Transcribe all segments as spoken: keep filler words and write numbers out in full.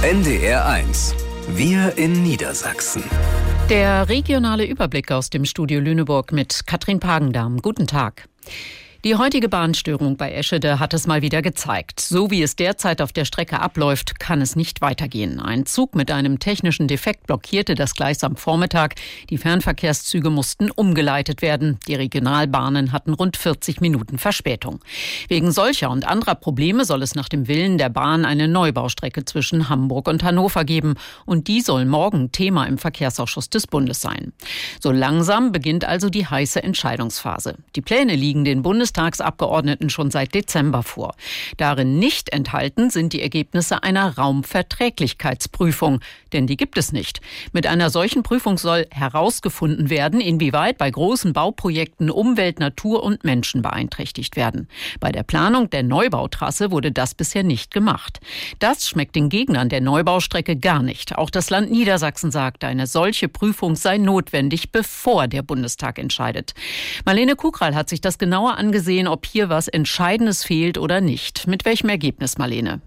N D R eins. Wir in Niedersachsen. Der regionale Überblick aus dem Studio Lüneburg mit Katrin Pagendamm. Guten Tag. Die heutige Bahnstörung bei Eschede hat es mal wieder gezeigt. So wie es derzeit auf der Strecke abläuft, kann es nicht weitergehen. Ein Zug mit einem technischen Defekt blockierte das Gleis am Vormittag. Die Fernverkehrszüge mussten umgeleitet werden. Die Regionalbahnen hatten rund vierzig Minuten Verspätung. Wegen solcher und anderer Probleme soll es nach dem Willen der Bahn eine Neubaustrecke zwischen Hamburg und Hannover geben. Und die soll morgen Thema im Verkehrsausschuss des Bundes sein. So langsam beginnt also die heiße Entscheidungsphase. Die Pläne liegen den Bundes Bundestagsabgeordneten schon seit Dezember vor. Darin nicht enthalten sind die Ergebnisse einer Raumverträglichkeitsprüfung, denn die gibt es nicht. Mit einer solchen Prüfung soll herausgefunden werden, inwieweit bei großen Bauprojekten Umwelt, Natur und Menschen beeinträchtigt werden. Bei der Planung der Neubautrasse wurde das bisher nicht gemacht. Das schmeckt den Gegnern der Neubaustrecke gar nicht. Auch das Land Niedersachsen sagt, eine solche Prüfung sei notwendig, bevor der Bundestag entscheidet. Marlene Kugral hat sich das genauer angesehen, sehen, ob hier was Entscheidendes fehlt oder nicht. Mit welchem Ergebnis, Marlene?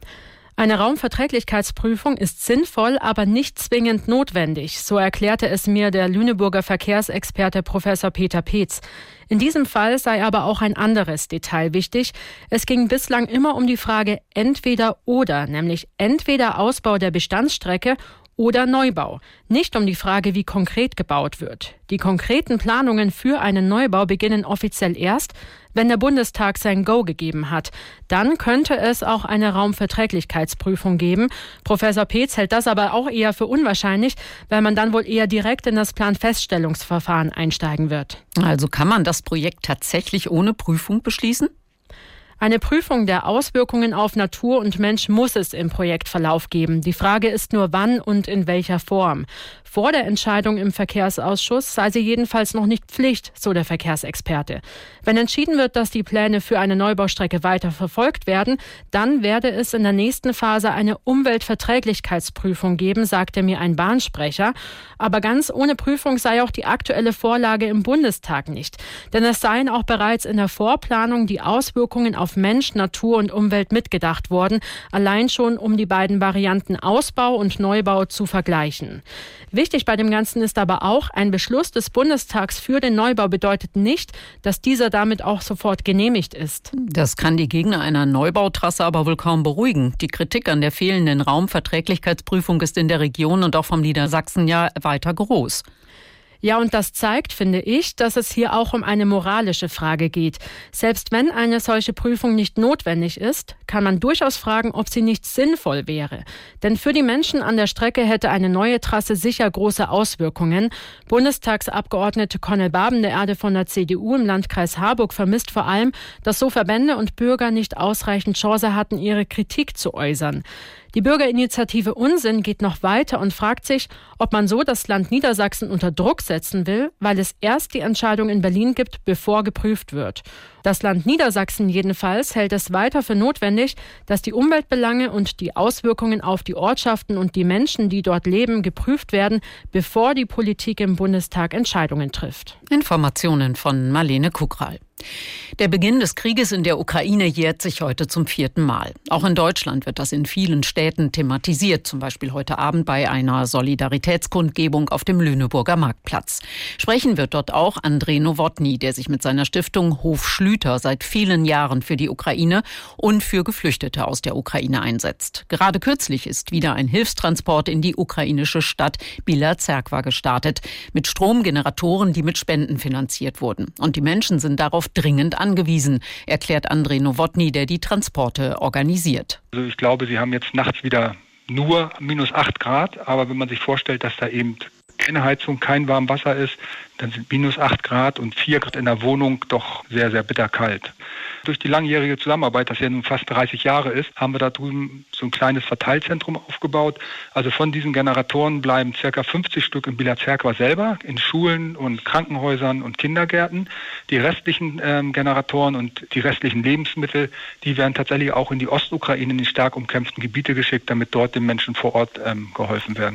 Eine Raumverträglichkeitsprüfung ist sinnvoll, aber nicht zwingend notwendig. So erklärte es mir der Lüneburger Verkehrsexperte Professor Peter Peetz. In diesem Fall sei aber auch ein anderes Detail wichtig. Es ging bislang immer um die Frage entweder oder, nämlich entweder Ausbau der Bestandsstrecke oder Neubau. Nicht um die Frage, wie konkret gebaut wird. Die konkreten Planungen für einen Neubau beginnen offiziell erst, wenn der Bundestag sein Go gegeben hat. Dann könnte es auch eine Raumverträglichkeitsprüfung geben. Professor Peetz hält das aber auch eher für unwahrscheinlich, weil man dann wohl eher direkt in das Planfeststellungsverfahren einsteigen wird. Also kann man das Projekt tatsächlich ohne Prüfung beschließen? Eine Prüfung der Auswirkungen auf Natur und Mensch muss es im Projektverlauf geben. Die Frage ist nur, wann und in welcher Form. Vor der Entscheidung im Verkehrsausschuss sei sie jedenfalls noch nicht Pflicht, so der Verkehrsexperte. Wenn entschieden wird, dass die Pläne für eine Neubaustrecke weiter verfolgt werden, dann werde es in der nächsten Phase eine Umweltverträglichkeitsprüfung geben, sagte mir ein Bahnsprecher. Aber ganz ohne Prüfung sei auch die aktuelle Vorlage im Bundestag nicht. Denn es seien auch bereits in der Vorplanung die Auswirkungen auf Mensch, Natur und Umwelt mitgedacht worden, allein schon um die beiden Varianten Ausbau und Neubau zu vergleichen. Wichtig bei dem Ganzen ist aber auch, ein Beschluss des Bundestags für den Neubau bedeutet nicht, dass dieser damit auch sofort genehmigt ist. Das kann die Gegner einer Neubautrasse aber wohl kaum beruhigen. Die Kritik an der fehlenden Raumverträglichkeitsprüfung ist in der Region und auch vom Niedersachsen ja weiter groß. Ja, und das zeigt, finde ich, dass es hier auch um eine moralische Frage geht. Selbst wenn eine solche Prüfung nicht notwendig ist, kann man durchaus fragen, ob sie nicht sinnvoll wäre. Denn für die Menschen an der Strecke hätte eine neue Trasse sicher große Auswirkungen. Bundestagsabgeordnete Connel Babendeerde von der C D U im Landkreis Harburg vermisst vor allem, dass so Verbände und Bürger nicht ausreichend Chance hatten, ihre Kritik zu äußern. Die Bürgerinitiative Unsinn geht noch weiter und fragt sich, ob man so das Land Niedersachsen unter Druck setzen will, weil es erst die Entscheidung in Berlin gibt, bevor geprüft wird. Das Land Niedersachsen jedenfalls hält es weiter für notwendig, dass die Umweltbelange und die Auswirkungen auf die Ortschaften und die Menschen, die dort leben, geprüft werden, bevor die Politik im Bundestag Entscheidungen trifft. Informationen von Marlene Kugral. Der Beginn des Krieges in der Ukraine jährt sich heute zum vierten Mal. Auch in Deutschland wird das in vielen Städten thematisiert, zum Beispiel heute Abend bei einer Solidaritätskundgebung auf dem Lüneburger Marktplatz. Sprechen wird dort auch André Nowotny, der sich mit seiner Stiftung Hof Schlüter seit vielen Jahren für die Ukraine und für Geflüchtete aus der Ukraine einsetzt. Gerade kürzlich ist wieder ein Hilfstransport in die ukrainische Stadt Bila Zerkva gestartet, mit Stromgeneratoren, die mit Spenden finanziert wurden. Und die Menschen sind darauf dringend angewiesen, erklärt André Nowotny, der die Transporte organisiert. Also ich glaube, sie haben jetzt nachts wieder nur minus acht Grad, aber wenn man sich vorstellt, dass da eben keine Heizung, kein warmes Wasser ist, dann sind minus acht Grad und vier Grad in der Wohnung doch sehr, sehr bitterkalt. Durch die langjährige Zusammenarbeit, das ja nun fast dreißig Jahre ist, haben wir da drüben so ein kleines Verteilzentrum aufgebaut. Also von diesen Generatoren bleiben ca. fünfzig Stück in Bila Zerkva selber, in Schulen und Krankenhäusern und Kindergärten. Die restlichen ähm, Generatoren und die restlichen Lebensmittel, die werden tatsächlich auch in die Ostukraine, in die stark umkämpften Gebiete geschickt, damit dort den Menschen vor Ort ähm, geholfen werden kann.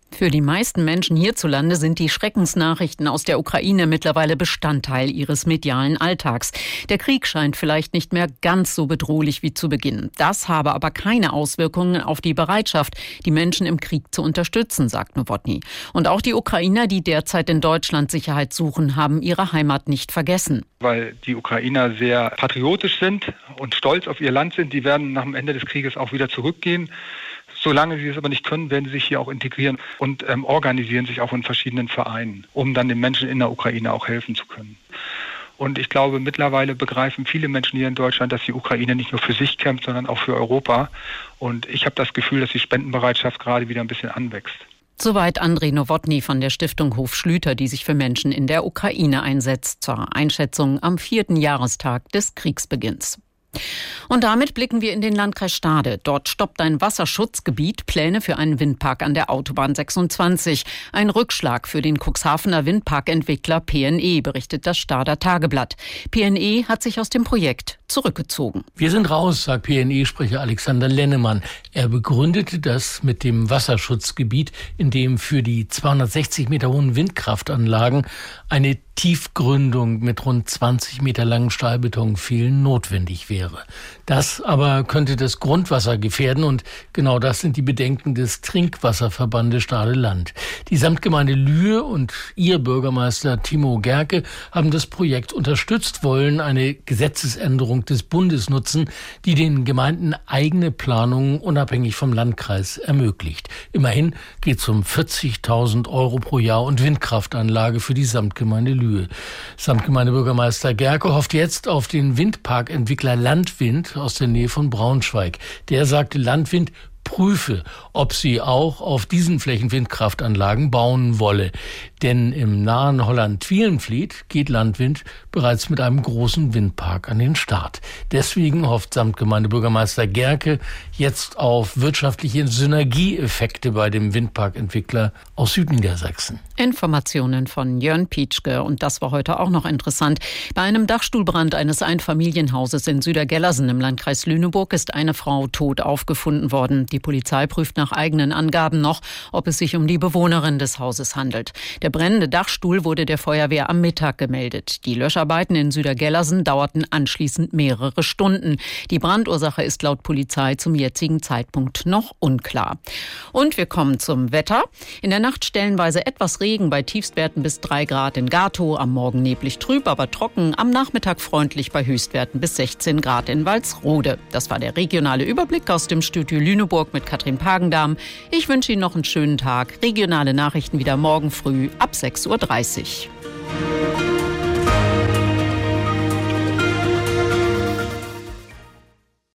Für die meisten Menschen hierzulande sind die Schreckensnachrichten aus der Ukraine mittlerweile Bestandteil ihres medialen Alltags. Der Krieg scheint vielleicht nicht mehr ganz so bedrohlich wie zu Beginn. Das habe aber keine Auswirkungen auf die Bereitschaft, die Menschen im Krieg zu unterstützen, sagt Nowotny. Und auch die Ukrainer, die derzeit in Deutschland Sicherheit suchen, haben ihre Heimat nicht vergessen. Weil die Ukrainer sehr patriotisch sind und stolz auf ihr Land sind, die werden nach dem Ende des Krieges auch wieder zurückgehen. Solange sie es aber nicht können, werden sie sich hier auch integrieren und ähm, organisieren sich auch in verschiedenen Vereinen, um dann den Menschen in der Ukraine auch helfen zu können. Und ich glaube, mittlerweile begreifen viele Menschen hier in Deutschland, dass die Ukraine nicht nur für sich kämpft, sondern auch für Europa. Und ich habe das Gefühl, dass die Spendenbereitschaft gerade wieder ein bisschen anwächst. Soweit Andrei Nowotny von der Stiftung Hof Schlüter, die sich für Menschen in der Ukraine einsetzt, zur Einschätzung am vierten Jahrestag des Kriegsbeginns. Und damit blicken wir in den Landkreis Stade. Dort stoppt ein Wasserschutzgebiet Pläne für einen Windpark an der Autobahn sechsundzwanzig. Ein Rückschlag für den Cuxhavener Windparkentwickler P N E, berichtet das Stader Tageblatt. P N E hat sich aus dem Projekt zurückgezogen. Wir sind raus, sagt P N E-Sprecher Alexander Lennemann. Er begründete das mit dem Wasserschutzgebiet, in dem für die zweihundertsechzig Meter hohen Windkraftanlagen eine Tiefgründung mit rund zwanzig Meter langen Stahlbetonpfählen notwendig wäre. Das aber könnte das Grundwasser gefährden und genau das sind die Bedenken des Trinkwasserverbandes Stade-Land. Die Samtgemeinde Lühe und ihr Bürgermeister Timo Gerke haben das Projekt unterstützt, wollen eine Gesetzesänderung des Bundes nutzen, die den Gemeinden eigene Planungen unabhängig vom Landkreis ermöglicht. Immerhin geht es um vierzigtausend Euro pro Jahr und Windkraftanlage für die Samtgemeinde Lühe. Samtgemeindebürgermeister Gerke hofft jetzt auf den Windparkentwickler Landwind aus der Nähe von Braunschweig. Der sagte, Landwind prüfe, ob sie auch auf diesen Flächen Windkraftanlagen bauen wolle. Denn im nahen Holland-Twielenfleet geht Landwind bereits mit einem großen Windpark an den Start. Deswegen hofft Samtgemeindebürgermeister Gerke jetzt auf wirtschaftliche Synergieeffekte bei dem Windparkentwickler aus Südniedersachsen. Informationen von Jörn Pietschke. Und das war heute auch noch interessant. Bei einem Dachstuhlbrand eines Einfamilienhauses in Südergellersen im Landkreis Lüneburg ist eine Frau tot aufgefunden worden. Die Polizei prüft nach eigenen Angaben noch, ob es sich um die Bewohnerin des Hauses handelt. Der brennende Dachstuhl wurde der Feuerwehr am Mittag gemeldet. Die Löscharbeiten in Südergellersen dauerten anschließend mehrere Stunden. Die Brandursache ist laut Polizei zum jetzigen Zeitpunkt noch unklar. Und wir kommen zum Wetter. In der Nacht stellenweise etwas Regen bei Tiefstwerten bis drei Grad in Gatow. Am Morgen neblig trüb, aber trocken. Am Nachmittag freundlich bei Höchstwerten bis sechzehn Grad in Walsrode. Das war der regionale Überblick aus dem Studio Lüneburg mit Katrin Pagendahm. Ich wünsche Ihnen noch einen schönen Tag. Regionale Nachrichten wieder morgen früh ab sechs Uhr dreißig.